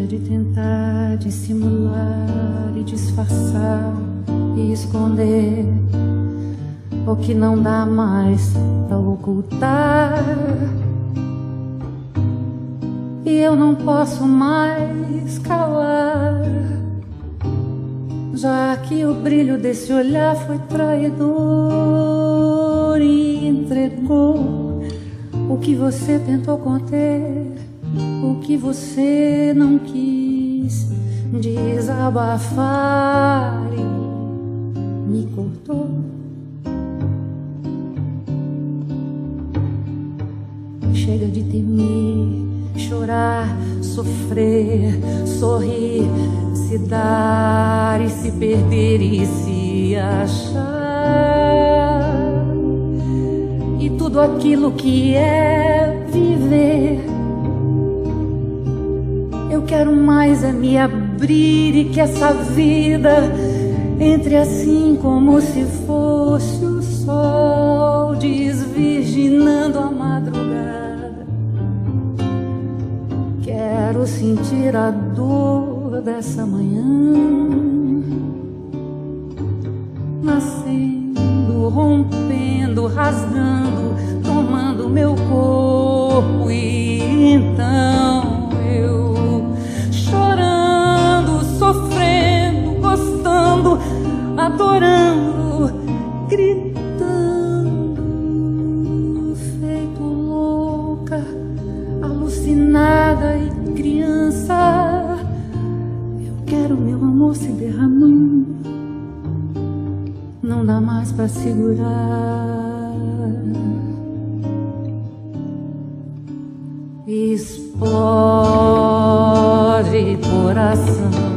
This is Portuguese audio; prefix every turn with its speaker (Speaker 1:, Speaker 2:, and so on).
Speaker 1: Chega de tentar dissimular e disfarçar e esconder o que não dá mais pra ocultar. E eu não posso mais calar, já que o brilho desse olhar foi traidor e entregou o que você tentou conter, o que você não quis desabafar e me cortou. Chega de temer, chorar, sofrer, sorrir, se dar e se perder e se achar. E tudo aquilo que é viver, eu quero mais é me abrir e que essa vida entre assim como se fosse o sol desvirginando a madrugada. Quero sentir a dor dessa manhã nascendo, rompendo, rasgando, tomando meu corpo. E então eu chorando, sofrendo, gostando, adorando, gritando, feito louca, alucinada e criança. Eu quero meu amor se derramando, não dá mais pra segurar. Explode coração,